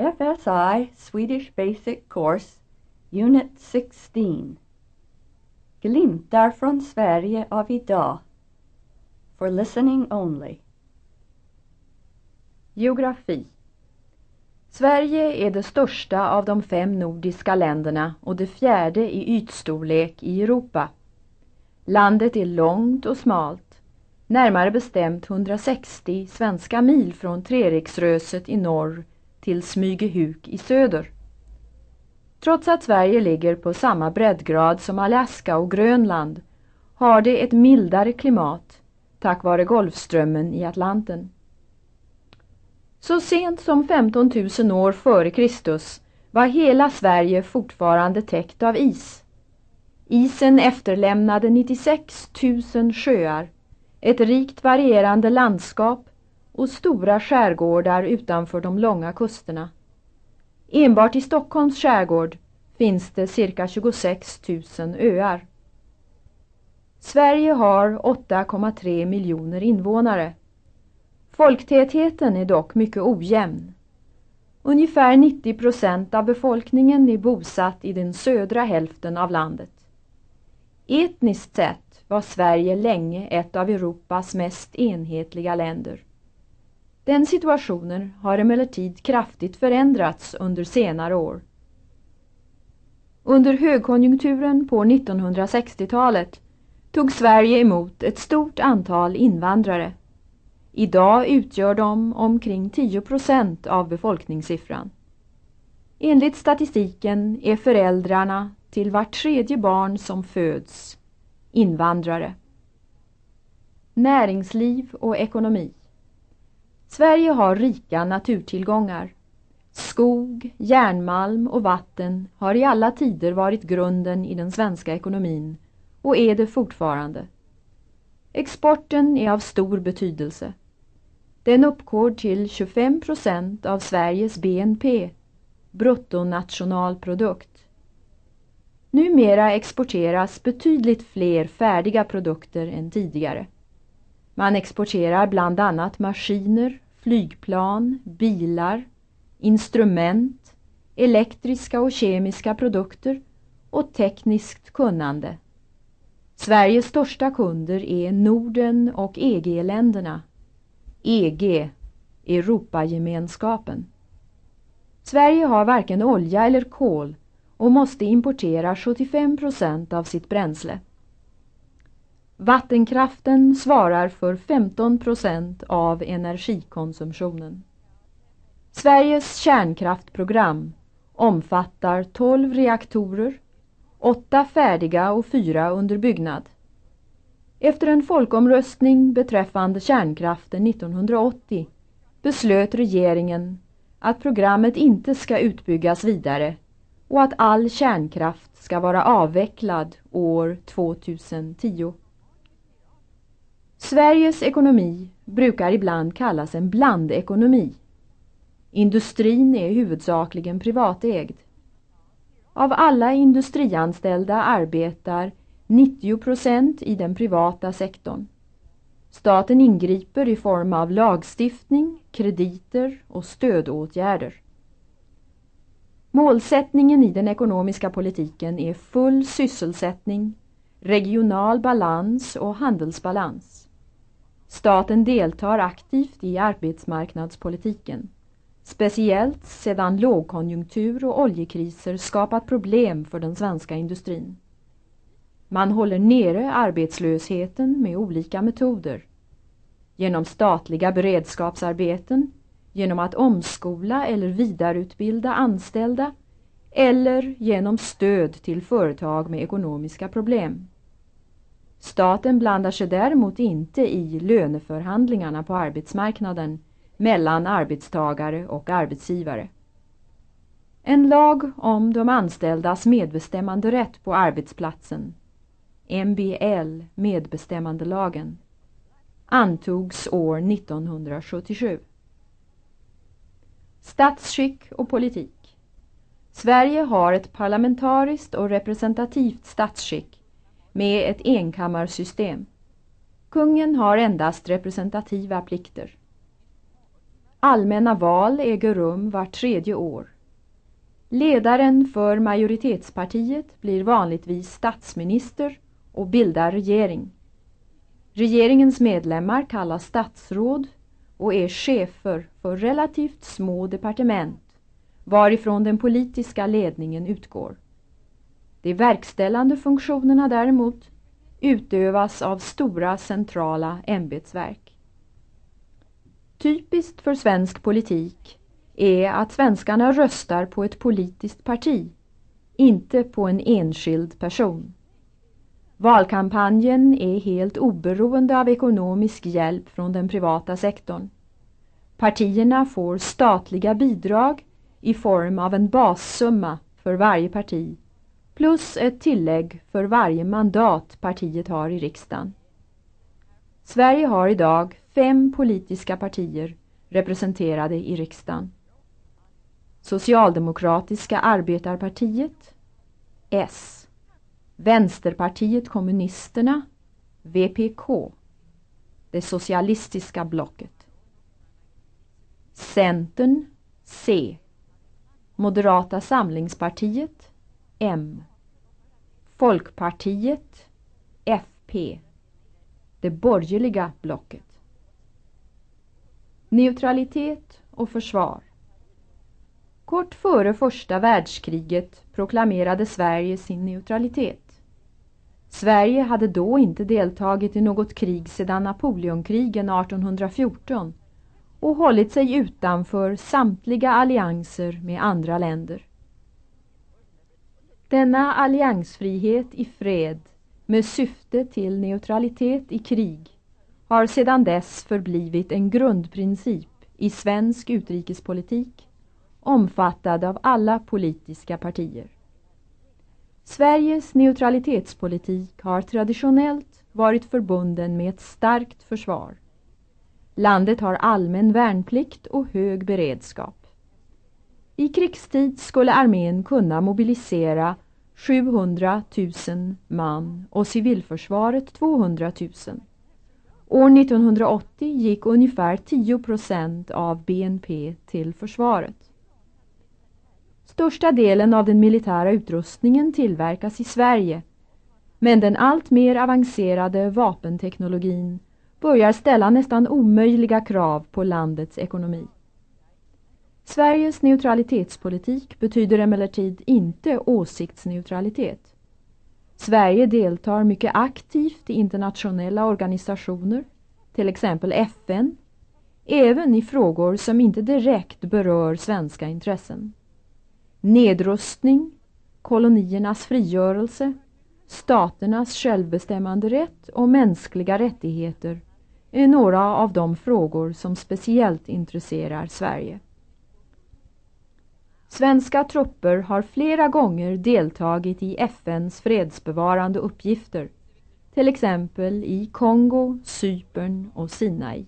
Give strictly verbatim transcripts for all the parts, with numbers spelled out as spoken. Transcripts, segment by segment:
F S I Swedish Basic Course, Unit sexton. Glimtar från Sverige av idag. For listening only. Geografi. Sverige är det största av de fem nordiska länderna och det fjärde i ytstorlek i Europa. Landet är långt och smalt, närmare bestämt hundrasextio svenska mil från Treriksröset i norr till Smygehuk i söder. Trots att Sverige ligger på samma breddgrad som Alaska och Grönland har det ett mildare klimat tack vare Golfströmmen i Atlanten. Så sent som femton tusen år före Kristus var hela Sverige fortfarande täckt av is. Isen efterlämnade nittiosex tusen sjöar, ett rikt varierande landskap och stora skärgårdar utanför de långa kusterna. Enbart i Stockholms skärgård finns det cirka tjugosex tusen öar. Sverige har åtta komma tre miljoner invånare. Folktätheten är dock mycket ojämn. Ungefär nittio procent av befolkningen är bosatt i den södra hälften av landet. Etniskt sett var Sverige länge ett av Europas mest enhetliga länder. Den situationen har emellertid kraftigt förändrats under senare år. Under högkonjunkturen på nittonhundrasextiotalet tog Sverige emot ett stort antal invandrare. Idag utgör de omkring tio procent av befolkningssiffran. Enligt statistiken är föräldrarna till vart tredje barn som föds invandrare. Näringsliv och ekonomi. Sverige har rika naturtillgångar. Skog, järnmalm och vatten har i alla tider varit grunden i den svenska ekonomin och är det fortfarande. Exporten är av stor betydelse. Den uppgår till tjugofem procent av Sveriges B N P, bruttonationalprodukt. Numera exporteras betydligt fler färdiga produkter än tidigare. Man exporterar bland annat maskiner, flygplan, bilar, instrument, elektriska och kemiska produkter och tekniskt kunnande. Sveriges största kunder är Norden och E G-länderna. E G, Europagemenskapen. Sverige har varken olja eller kol och måste importera sjuttiofem procent av sitt bränsle. Vattenkraften svarar för femton procent av energikonsumtionen. Sveriges kärnkraftprogram omfattar tolv reaktorer, åtta färdiga och fyra under byggnad. Efter en folkomröstning beträffande kärnkraften nittonhundraåttio beslöt regeringen att programmet inte ska utbyggas vidare och att all kärnkraft ska vara avvecklad år tvåtusentio. Sveriges ekonomi brukar ibland kallas en blandekonomi. Industrin är huvudsakligen privatägd. Av alla industrianställda arbetar nittio procent i den privata sektorn. Staten ingriper i form av lagstiftning, krediter och stödåtgärder. Målsättningen i den ekonomiska politiken är full sysselsättning, regional balans och handelsbalans. Staten deltar aktivt i arbetsmarknadspolitiken, speciellt sedan lågkonjunktur och oljekriser skapat problem för den svenska industrin. Man håller nere arbetslösheten med olika metoder. Genom statliga beredskapsarbeten, genom att omskola eller vidareutbilda anställda eller genom stöd till företag med ekonomiska problem. Staten blandar sig däremot inte i löneförhandlingarna på arbetsmarknaden mellan arbetstagare och arbetsgivare. En lag om de anställdas medbestämmande rätt på arbetsplatsen, M B L, medbestämmandelagen, antogs år nittonhundrasjuttiosju. Statsskick och politik. Sverige har ett parlamentariskt och representativt statsskick med ett enkammarsystem. Kungen har endast representativa plikter. Allmänna val äger rum vart tredje år. Ledaren för majoritetspartiet blir vanligtvis statsminister och bildar regering. Regeringens medlemmar kallas statsråd och är chefer för relativt små departement varifrån den politiska ledningen utgår. De verkställande funktionerna däremot utövas av stora centrala ämbetsverk. Typiskt för svensk politik är att svenskarna röstar på ett politiskt parti, inte på en enskild person. Valkampanjen är helt oberoende av ekonomisk hjälp från den privata sektorn. Partierna får statliga bidrag i form av en bassumma för varje parti plus ett tillägg för varje mandat partiet har i riksdagen. Sverige har idag fem politiska partier representerade i riksdagen. Socialdemokratiska arbetarpartiet, S. Vänsterpartiet kommunisterna, V P K. Det socialistiska blocket. Centern, C. Moderata samlingspartiet, M. Folkpartiet, F P. Det borgerliga blocket. Neutralitet och försvar. Kort före första världskriget proklamerade Sverige sin neutralitet. Sverige hade då inte deltagit i något krig sedan Napoleonkrigen artonhundrafjorton och hållit sig utanför samtliga allianser med andra länder. Denna alliansfrihet i fred med syfte till neutralitet i krig har sedan dess förblivit en grundprincip i svensk utrikespolitik omfattad av alla politiska partier. Sveriges neutralitetspolitik har traditionellt varit förbunden med ett starkt försvar. Landet har allmän värnplikt och hög beredskap. I krigstid skulle armén kunna mobilisera sjuhundratusen man och civilförsvaret tvåhundratusen. År nittonhundraåttio gick ungefär tio procent av B N P till försvaret. Största delen av den militära utrustningen tillverkas i Sverige, men den allt mer avancerade vapenteknologin börjar ställa nästan omöjliga krav på landets ekonomi. Sveriges neutralitetspolitik betyder emellertid inte åsiktsneutralitet. Sverige deltar mycket aktivt i internationella organisationer, till exempel F N, även i frågor som inte direkt berör svenska intressen. Nedrustning, koloniernas frigörelse, staternas självbestämmanderätt och mänskliga rättigheter är några av de frågor som speciellt intresserar Sverige. Svenska trupper har flera gånger deltagit i F N:s fredsbevarande uppgifter, till exempel i Kongo, Cypern och Sinai.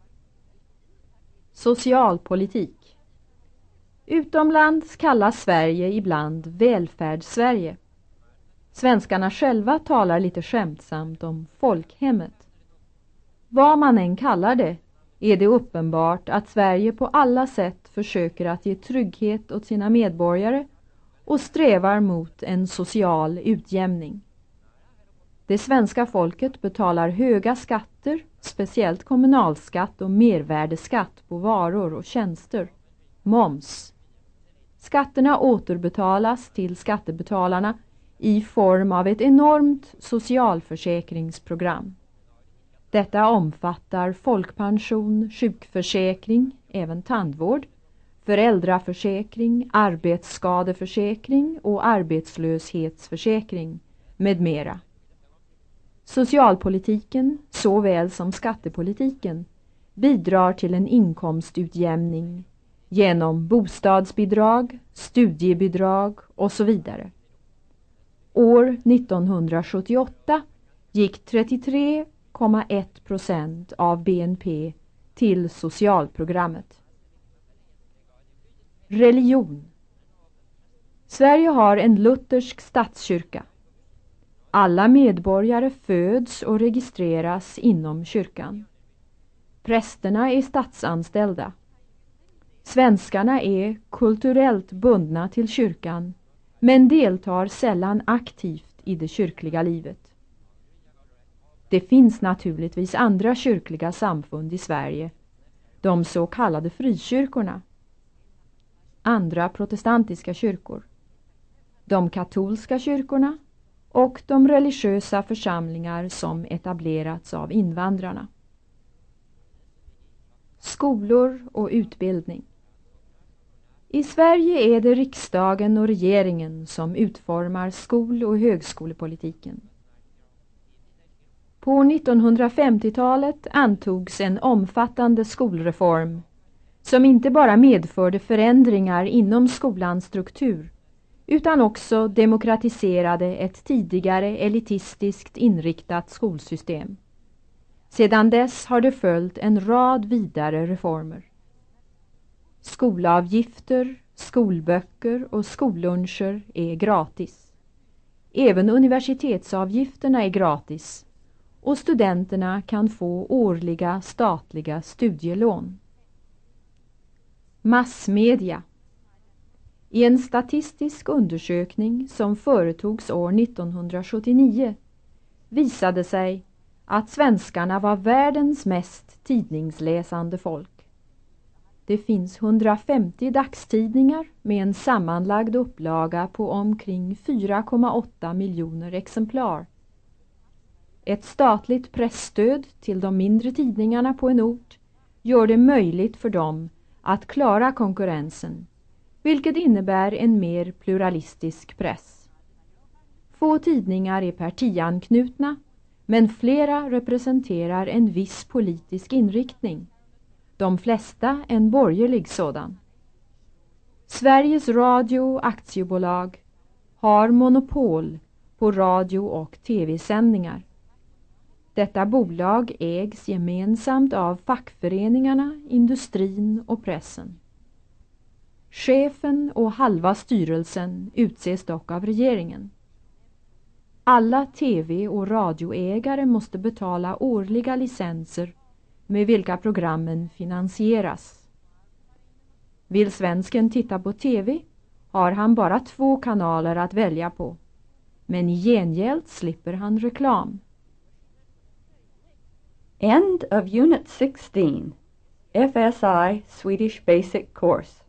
Socialpolitik. Utomlands kallas Sverige ibland välfärdssverige. Svenskarna själva talar lite skämtsamt om folkhemmet. Vad man än kallar det är det uppenbart att Sverige på alla sätt försöker att ge trygghet åt sina medborgare och strävar mot en social utjämning. Det svenska folket betalar höga skatter, speciellt kommunalskatt och mervärdeskatt på varor och tjänster, moms. Skatterna återbetalas till skattebetalarna i form av ett enormt socialförsäkringsprogram. Detta omfattar folkpension, sjukförsäkring, även tandvård, föräldraförsäkring, arbetsskadeförsäkring och arbetslöshetsförsäkring med mera. Socialpolitiken, såväl som skattepolitiken, bidrar till en inkomstutjämning genom bostadsbidrag, studiebidrag och så vidare. År nittonhundrasjuttioåtta gick trettiotre komma ett procent av B N P till socialprogrammet. Religion. Sverige har en luthersk statskyrka. Alla medborgare föds och registreras inom kyrkan. Prästerna är statsanställda. Svenskarna är kulturellt bundna till kyrkan, men deltar sällan aktivt i det kyrkliga livet. Det finns naturligtvis andra kyrkliga samfund i Sverige, de så kallade frikyrkorna, andra protestantiska kyrkor, de katolska kyrkorna och de religiösa församlingar som etablerats av invandrarna. Skolor och utbildning. I Sverige är det riksdagen och regeringen som utformar skol- och högskolepolitiken. På nittonhundrafemtiotalet antogs en omfattande skolreform som inte bara medförde förändringar inom skolans struktur utan också demokratiserade ett tidigare elitistiskt inriktat skolsystem. Sedan dess har det följt en rad vidare reformer. Skolavgifter, skolböcker och skolluncher är gratis. Även universitetsavgifterna är gratis och studenterna kan få årliga statliga studielån. Massmedia. I en statistisk undersökning som företogs år nittonhundrasjuttionio visade sig att svenskarna var världens mest tidningsläsande folk. Det finns hundrafemtio dagstidningar med en sammanlagd upplaga på omkring fyra komma åtta miljoner exemplar. Ett statligt pressstöd till de mindre tidningarna på en ort gör det möjligt för dem att klara konkurrensen, vilket innebär en mer pluralistisk press. Få tidningar är partianknutna, men flera representerar en viss politisk inriktning. De flesta en borgerlig sådan. Sveriges Radio Aktiebolag har monopol på radio- och tv-sändningar. Detta bolag ägs gemensamt av fackföreningarna, industrin och pressen. Chefen och halva styrelsen utses dock av regeringen. Alla tv- och radioägare måste betala årliga licenser med vilka programmen finansieras. Vill svensken titta på tv har han bara två kanaler att välja på, men i gengäld slipper han reklam. End of Unit sixteen, F S I Swedish Basic Course.